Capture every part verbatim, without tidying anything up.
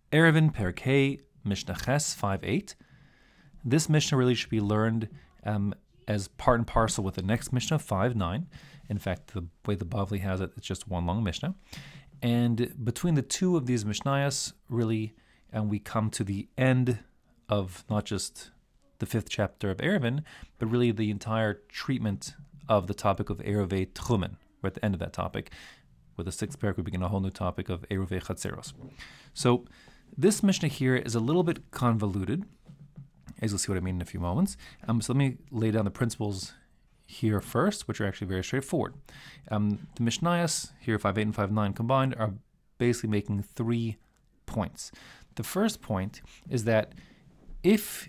Erevin Perkei Mishnah Ches five eight. This Mishnah really should be learned um, as part and parcel with the next Mishnah five nine. In fact, the way the Bavli has it, it's just one long Mishnah. And between the two of these Mishnayos, really, and we come to the end of not just the fifth chapter of Erevin, but really the entire treatment of the topic of Erevei Tchumen. We're at the end of that topic. With the sixth parak, we begin a whole new topic of Erevei Chatzeros. So this Mishnah here is a little bit convoluted, as you'll see what I mean in a few moments. Um, so let me lay down the principles here first, which are actually very straightforward. Um, the Mishnayos here, five eight and five nine combined, are basically making three points. The first point is that if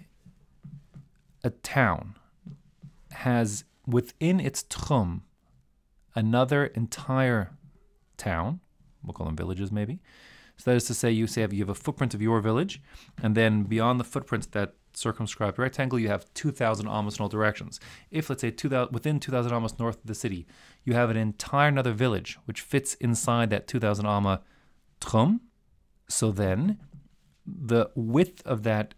a town has within its tchum another entire town, we'll call them villages maybe, so that is to say, you say you have a footprint of your village, and then beyond the footprint, that circumscribed rectangle, you have two thousand amos in all directions. If, let's say, two thousand, within two thousand amos north of the city, you have an entire another village which fits inside that two thousand amma tchum, so then the width of that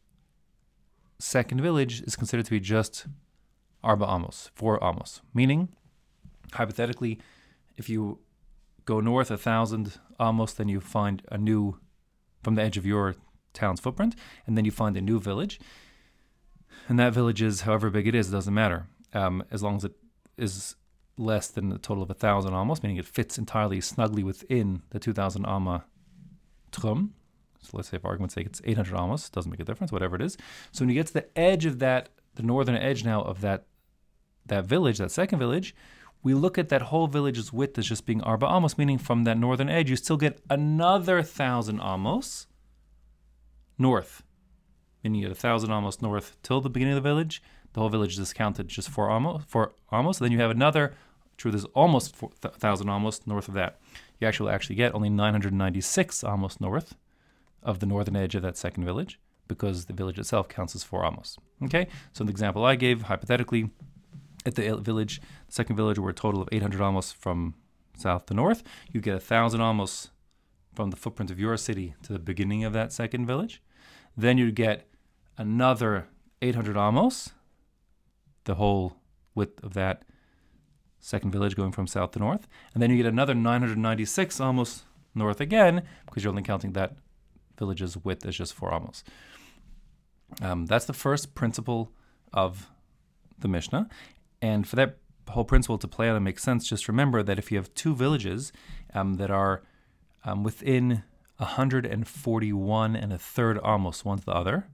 second village is considered to be just arba amos, four amos. Meaning, hypothetically, if you go north a thousand amos, then you find a new, from the edge of your town's footprint, and then you find a new village. And that village is, however big it is, it doesn't matter. Um, as long as it is less than a total of a thousand amos, meaning it fits entirely snugly within the two thousand amma tchum. So let's say, for argument's sake, it's eight hundred amos, doesn't make a difference, whatever it is. So when you get to the edge of that, the northern edge now of that that village, that second village, we look at that whole village's width as just being arba amos, meaning from that northern edge, you still get another thousand amos north. Meaning you get a thousand amos north till the beginning of the village. The whole village is counted just four amos, four amos. Then you have another, true, there's almost four thousand amos north of that. You actually actually get only nine hundred ninety-six amos north of the northern edge of that second village, because the village itself counts as four amos. Okay, so in the example I gave, hypothetically, at the village, the second village, were a total of eight hundred amos from south to north, you get one thousand amos from the footprint of your city to the beginning of that second village. Then you get another eight hundred amos, the whole width of that second village going from south to north. And then you get another nine hundred ninety-six amos north again, because you're only counting that village's width as just four amos. Um, that's the first principle of the Mishnah. And for that whole principle to play out and make sense, just remember that if you have two villages um, that are um, within one hundred forty-one and a third amos one to the other,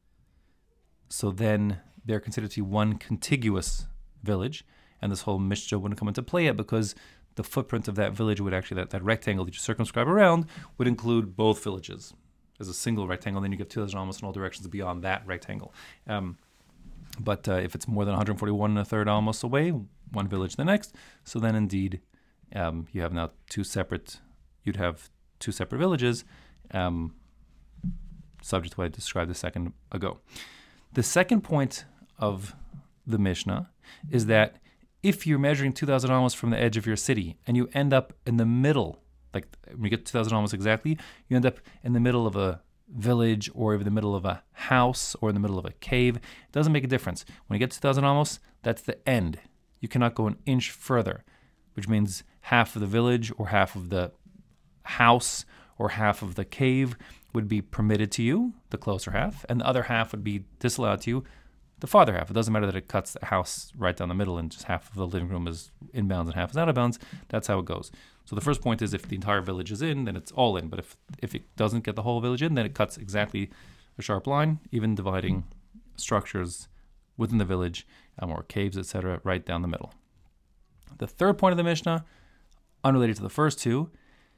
so then they're considered to be one contiguous village, and this whole Mishnah wouldn't come into play yet, because the footprint of that village would actually, that, that rectangle that you circumscribe around, would include both villages as a single rectangle. Then you get two thousand amos in all directions beyond that rectangle. Um, but uh, if it's more than one hundred forty-one and a third amos away, one village to the next, so then indeed um, you have now two separate, you'd have two separate villages, um, subject to what I described a second ago. The second point of the Mishnah is that if you're measuring two thousand amos from the edge of your city and you end up in the middle, like when you get two thousand amos exactly, you end up in the middle of a village or in the middle of a house or in the middle of a cave, it doesn't make a difference. When you get two thousand amos, that's the end. You cannot go an inch further, which means half of the village or half of the house or half of the cave would be permitted to you, the closer half, and the other half would be disallowed to you, the farther half. It doesn't matter that it cuts the house right down the middle and just half of the living room is inbounds and half is out of bounds. That's how it goes. So the first point is, if the entire village is in, then it's all in. But if if it doesn't get the whole village in, then it cuts exactly a sharp line, even dividing structures within the village, um, or caves, et cetera, right down the middle. The third point of the Mishnah, unrelated to the first two,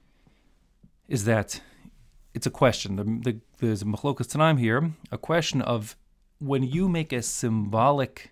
is that it's a question. The, the, there's a machlokas tanaim here, a question of when you make a symbolic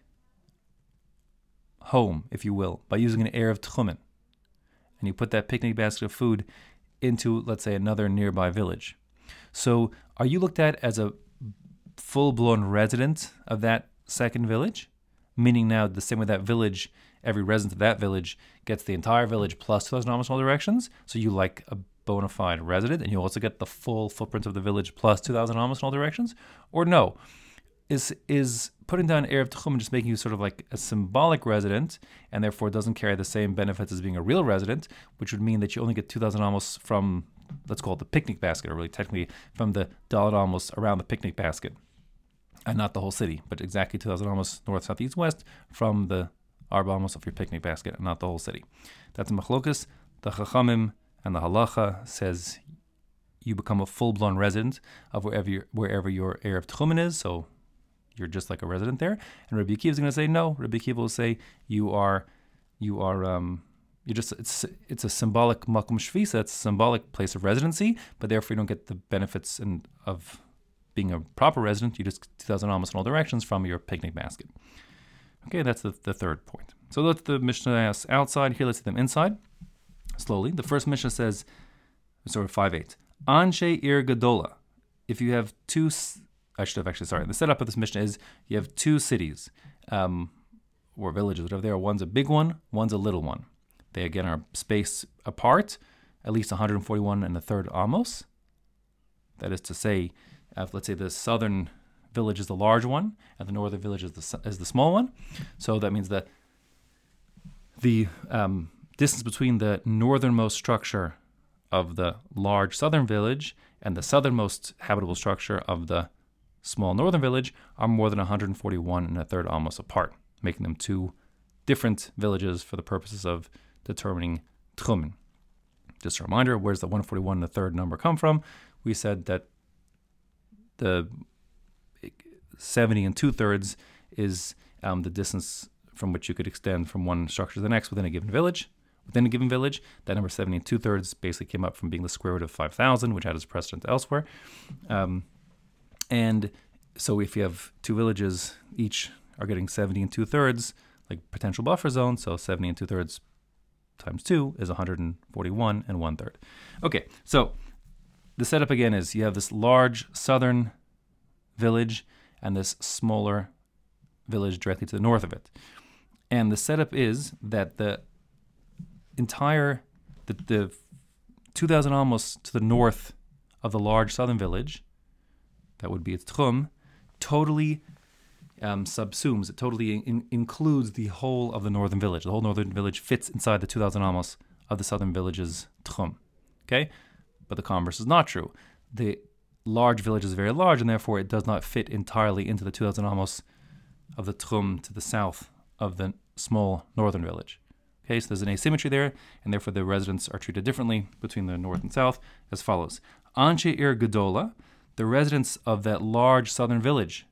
home, if you will, by using an erev tchumen, and you put that picnic basket of food into, let's say, another nearby village. So are you looked at as a full-blown resident of that second village? Meaning now, the same way that village, every resident of that village gets the entire village plus two thousand amos in all directions, so you like a bona fide resident, and you also get the full footprint of the village plus two thousand amos in all directions? Or no? Is is putting down Erev Tchumen just making you sort of like a symbolic resident, and therefore doesn't carry the same benefits as being a real resident, which would mean that you only get two thousand amos from, let's call it the picnic basket, or really technically from the Dalet amos around the picnic basket, and not the whole city, but exactly two thousand amos north, south, east, west from the Arba amos of your picnic basket, and not the whole city. That's a machlokus. The Chachamim and the Halacha says you become a full-blown resident of wherever your, wherever your Erev Tchumen is, so you're just like a resident there. And Rabbi Akiva is going to say no. Rabbi Akiva will say you are, you are, um, you just it's it's a symbolic makom shvisa. It's a symbolic place of residency, but therefore you don't get the benefits and of being a proper resident. You just two thousand amos in all directions from your picnic basket. Okay, that's the, the third point. So that's the Mishnah outside. Here, let's see them inside. Slowly. The first Mishnah says, sorry, five eight. Anshe ir gadola. If you have two. I should have actually, sorry. The setup of this Mishnah is you have two cities, um, or villages, whatever they are. One's a big one, one's a little one. They, again, are spaced apart, at least one hundred forty-one and a third amos. That is to say, uh, let's say the southern village is the large one, and the northern village is the is the small one. So that means that the um, distance between the northernmost structure of the large southern village and the southernmost habitable structure of the small northern village are more than one hundred forty-one and a third amos apart, making them two different villages for the purposes of determining tchumen. Just a reminder, where's the one hundred forty-one and a third number come from? We said that the seventy and two thirds is um, the distance from which you could extend from one structure to the next within a given village. Within a given village, that number seventy and two thirds basically came up from being the square root of five thousand, which had its precedent elsewhere. Um, And so if you have two villages, each are getting seventy and two thirds, like potential buffer zone, so seventy and two thirds times two is one hundred forty-one and one third. Okay, so the setup again is you have this large southern village and this smaller village directly to the north of it. And the setup is that the entire, the, the two thousand amos to the north of the large southern village, that would be its tchum, totally um, subsumes, it totally in, includes the whole of the northern village. The whole northern village fits inside the two thousand amos of the southern village's tchum. Okay? But the converse is not true. The large village is very large, and therefore it does not fit entirely into the two thousand amos of the tchum to the south of the small northern village. Okay, so there's an asymmetry there, and therefore the residents are treated differently between the north and south as follows. Anshe ir gadola, the residents of that large southern village,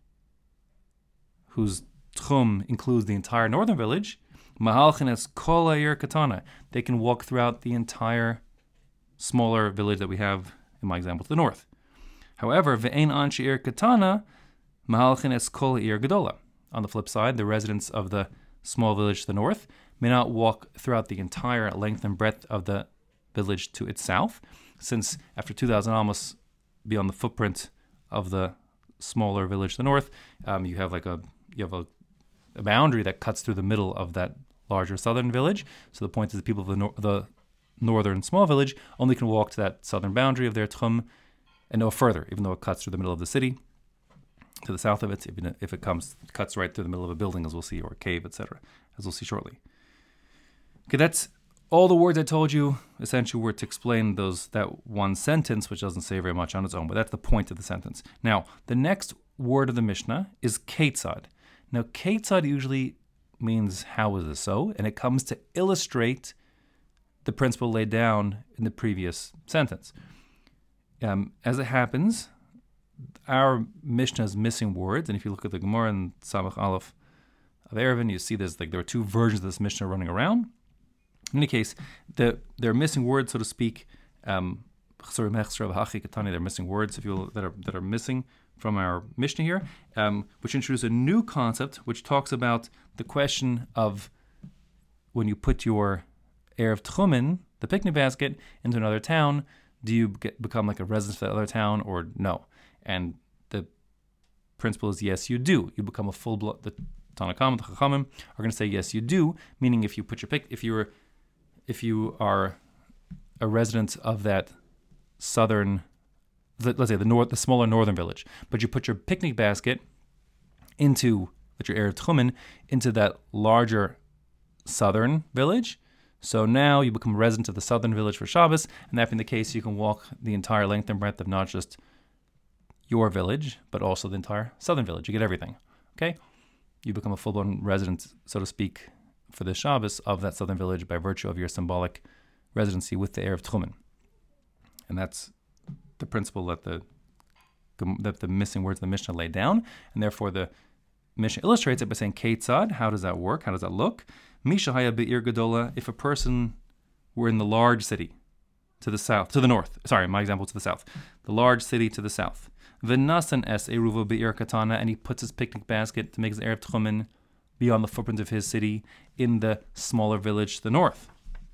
whose tchum includes the entire northern village, mahalchin es kol ha'ir katana, they can walk throughout the entire smaller village that we have in my example to the north. However, ve'ein anshe ir katana, mahalchin es kol ha'ir gadola. On the flip side, the residents of the small village to the north may not walk throughout the entire length and breadth of the village to its south, since after two thousand amos beyond the footprint of the smaller village to the north, um, you have like a you have a, a boundary that cuts through the middle of that larger southern village. So the point is the people of the, nor- the northern small village only can walk to that southern boundary of their tchum and no further, even though it cuts through the middle of the city. To the south of it, if, if it comes cuts right through the middle of a building, as we'll see, or a cave, et cetera, as we'll see shortly. Okay, that's all the words I told you essentially were to explain those that one sentence, which doesn't say very much on its own, but that's the point of the sentence. Now, the next word of the Mishnah is ketzad. Now, ketzad usually means how is this so, and it comes to illustrate the principle laid down in the previous sentence. Um, as it happens, our Mishnah is missing words, and if you look at the Gemara and Samach Aleph of Eruvin, you see there's like there are two versions of this Mishnah running around. In any case, the they're missing words, so to speak. Um, they're missing words, if you will, that are that are missing from our Mishnah here, um, which introduces a new concept, which talks about the question of when you put your Erev Tchumen, the picnic basket, into another town, do you get, become like a resident of that other town or no? And the principle is yes, you do. You become a full blood. The Tanakam, the Chachamim are going to say yes, you do. Meaning, if you put your pic, if you were, if you are a resident of that southern, let's say the north, the smaller northern village, but you put your picnic basket into, with your Erev Tchumen, into that larger southern village. So now you become a resident of the southern village for Shabbos, and that being the case, you can walk the entire length and breadth of not just your village, but also the entire southern village. You get everything, okay? You become a full-blown resident, so to speak, for the Shabbos of that southern village by virtue of your symbolic residency with the Erev Tchumen. And that's the principle that the that the missing words of the Mishnah lay down, and therefore the Mishnah illustrates it by saying, Keitzad, how does that work? How does that look? Misha haya be'ir gedola, if a person were in the large city to the south, to the north, sorry, my example to the south, the large city to the south, v'nasan es eruva be'ir katana, and he puts his picnic basket to make his Erev Tchumen beyond the footprint of his city in the smaller village to the north.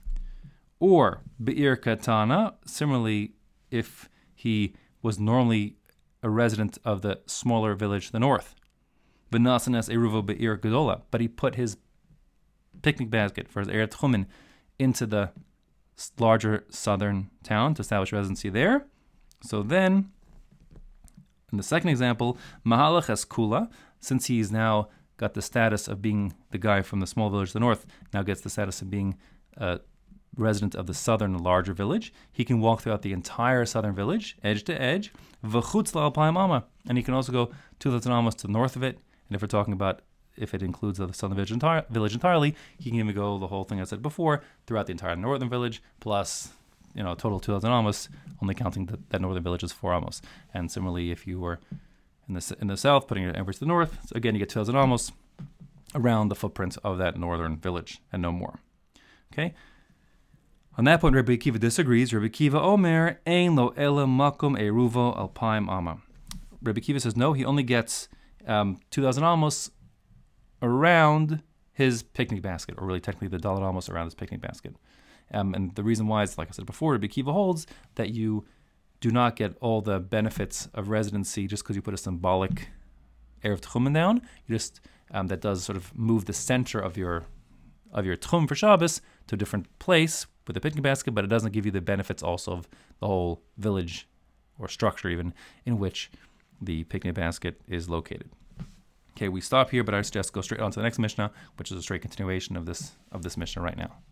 Or be'ir katana, similarly, if he was normally a resident of the smaller village to the north, v'nasan es eruva be'ir gedola, but he put his picnic basket for his Erev Tchumen into the larger southern town to establish residency there. So then, in the second example, Mahalach es Kula, since he's now got the status of being the guy from the small village to the north, now gets the status of being a resident of the southern larger village, he can walk throughout the entire southern village, edge to edge, v'chutz la'alpayim amma, and he can also go two thousand amos to the north of it, and if we're talking about if it includes the southern village, entire, village entirely, he can even go the whole thing I said before throughout the entire northern village, plus, you know, total two thousand amos, only counting the, that northern village is four amos. And similarly, if you were in the in the south, putting it over to the north, so again, you get two thousand amos around the footprint of that northern village, and no more. Okay? On that point, Rabbi Akiva disagrees. Rabbi Akiva Omer, Ein lo ela makom eruvo alpaim amma. Rabbi Akiva says, no, he only gets um, two thousand amos around his picnic basket, or really technically the dollar amos around his picnic basket. Um, and the reason why is, like I said before, Rabbi Akiva holds that you do not get all the benefits of residency just because you put a symbolic Erev Tchumen down. You just, um, that does sort of move the center of your of your Tchum for Shabbos to a different place with the picnic basket, but it doesn't give you the benefits also of the whole village or structure even in which the picnic basket is located. Okay, we stop here, but I suggest go straight on to the next Mishnah, which is a straight continuation of this of this Mishnah right now.